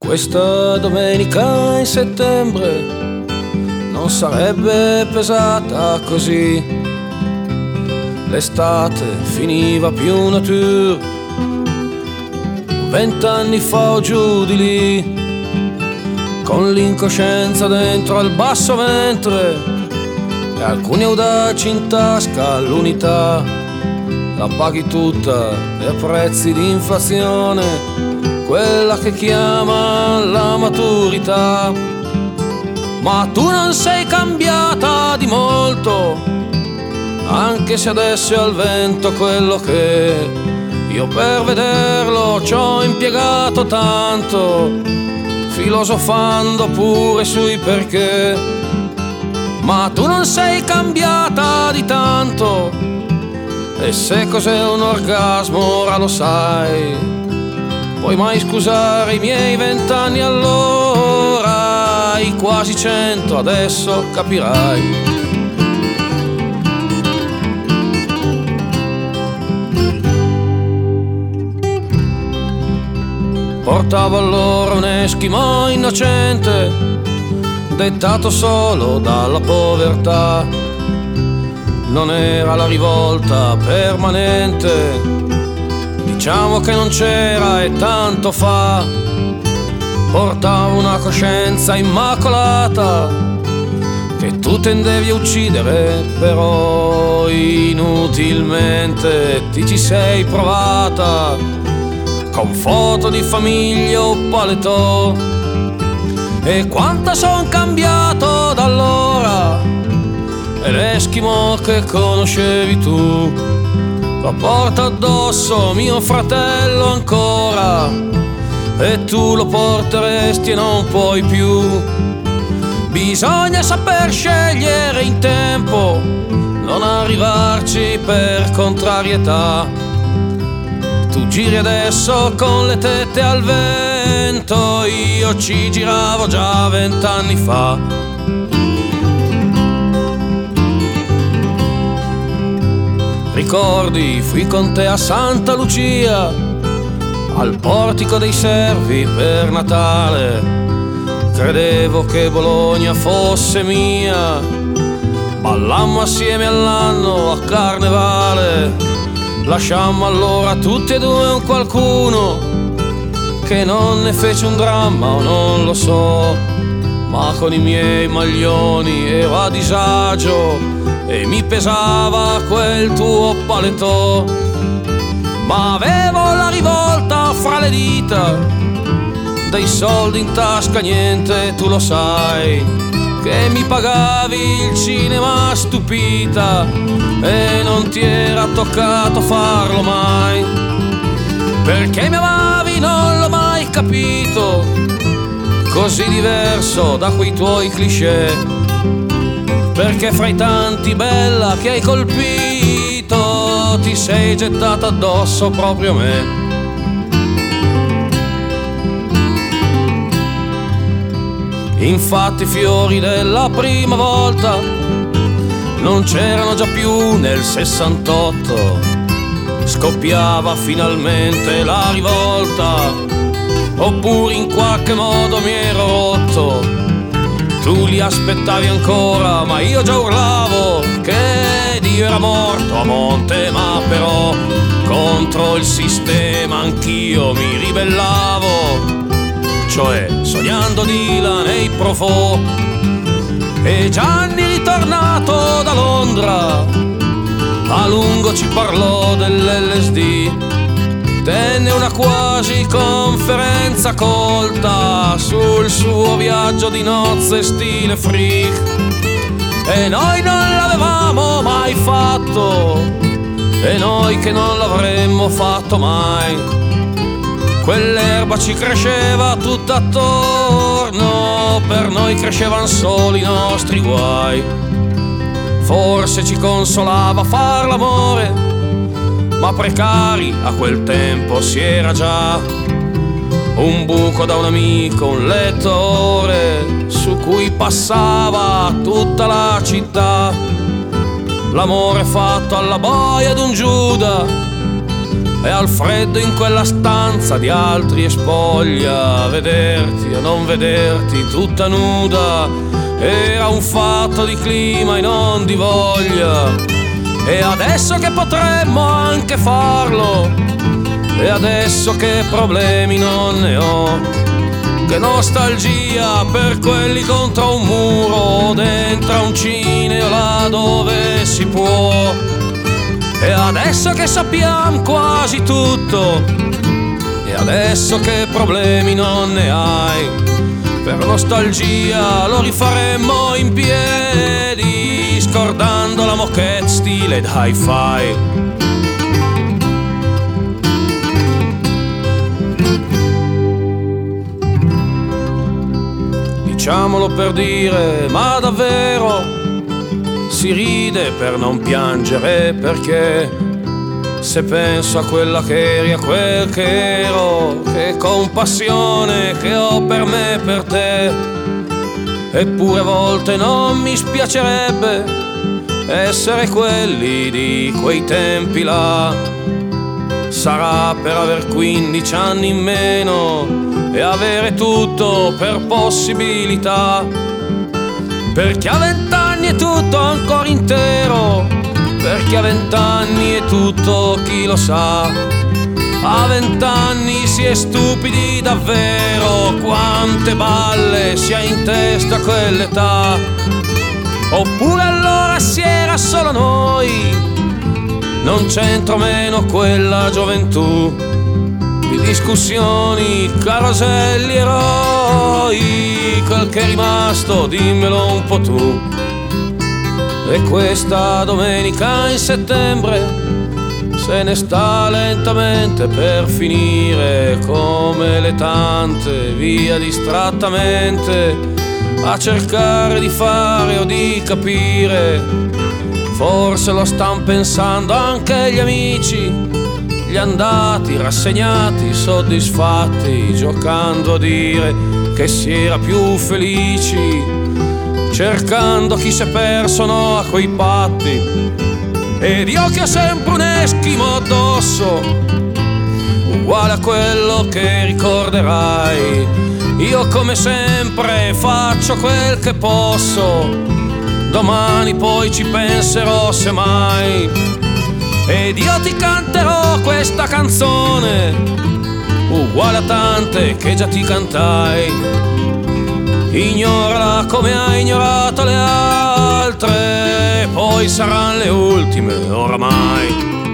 Questa domenica in settembre non sarebbe pesata così. L'estate finiva più nature, 20 anni fa o giù di lì, con l'incoscienza dentro al basso ventre e alcuni audaci in tasca l'unità. La paghi tutta e a prezzi di inflazione, quella che chiama la maturità. Ma tu non sei cambiata di molto, anche se adesso è al vento quello che io per vederlo ci ho impiegato tanto, filosofando pure sui perché. Ma tu non sei cambiata di tanto, e se cos'è un orgasmo ora lo sai. Puoi mai scusare i miei 20 anni allora, i quasi 100 adesso capirai. Portavo allora un eschimo innocente, dettato solo dalla povertà. Non era la rivolta permanente, diciamo che non c'era e tanto fa. Portavo una coscienza immacolata che tu tendevi a uccidere, però inutilmente ti ci sei provata, con foto di famiglia o paletò. E quanto son cambiato da allora, e l'eschimo che conoscevi tu la porta addosso mio fratello ancora, e tu lo porteresti e non puoi più. Bisogna saper scegliere in tempo, non arrivarci per contrarietà. Tu giri adesso con le tette al vento, io ci giravo già 20 anni fa. Ricordi, fui con te a Santa Lucia, al portico dei servi per Natale. Credevo che Bologna fosse mia, ballammo assieme all'anno a Carnevale. Lasciammo allora tutti e due un qualcuno che non ne fece un dramma o non lo so, ma con i miei maglioni ero a disagio e mi pesava quel tuo paletò. Ma avevo la rivolta fra le dita, dei soldi in tasca niente, tu lo sai, che mi pagavi il cinema stupita e non ti era toccato farlo mai. Perché mi amavi non l'ho mai capito, così diverso da quei tuoi cliché. Perché fra i tanti bella che hai colpito ti sei gettata addosso proprio a me. Infatti i fiori della prima volta non c'erano già più nel 68, scoppiava finalmente la rivolta, oppure in qualche modo mi ero rotto. Tu li aspettavi ancora, ma io già urlavo che Dio era morto a monte, ma però contro il sistema anch'io mi ribellavo, cioè sognando Dylan e i Profò. E Gianni ritornato da Londra a lungo ci parlò dell'LSD, tenne una quasi conferenza colta sul suo viaggio di nozze stile freak. E noi non l'avevamo mai fatto, e noi che non l'avremmo fatto mai. Quell'erba ci cresceva tutta attorno, per noi crescevan solo i nostri guai. Forse ci consolava far l'amore, ma precari a quel tempo si era già. Un buco da un amico, un lettore su cui passava tutta la città. L'amore fatto alla boia d'un Giuda e al freddo in quella stanza di altri e spoglia, vederti o non vederti tutta nuda era un fatto di clima e non di voglia. E adesso che potremmo anche farlo, e adesso che problemi non ne ho, che nostalgia per quelli contro un muro, dentro a un cinema là dove si può. E adesso che sappiamo quasi tutto, e adesso che problemi non ne hai, per nostalgia lo rifaremmo in piedi, scordando la moquette stile hi-fi. Diciamolo per dire, ma davvero si ride per non piangere, perché se penso a quella che eri, a quel che ero, che compassione che ho per me e per te. Eppure a volte non mi spiacerebbe essere quelli di quei tempi là. Sarà per aver 15 anni in meno e avere tutto per possibilità, perché a 20 anni è tutto ancora intero, perché a 20 anni è tutto chi lo sa. A 20 anni si è stupidi davvero, quante balle si ha in testa a quell'età. Oppure allora si era solo noi, non c'entro meno quella gioventù di discussioni, caroselli, eroi. Quel che è rimasto dimmelo un po' tu. E questa domenica in settembre se ne sta lentamente per finire, come le tante via distrattamente a cercare di fare o di capire. Forse lo stan pensando anche gli amici, gli andati, rassegnati, soddisfatti, giocando a dire che si era più felici, cercando chi si è perso no a quei patti. Ed io che ho sempre un eschimo addosso, uguale a quello che ricorderai. Io come sempre faccio quel che posso, domani poi ci penserò semmai. Ed io ti canterò questa canzone, uguale a tante che già ti cantai. Ignorala come hai ignorato le altre, poi saranno le ultime oramai.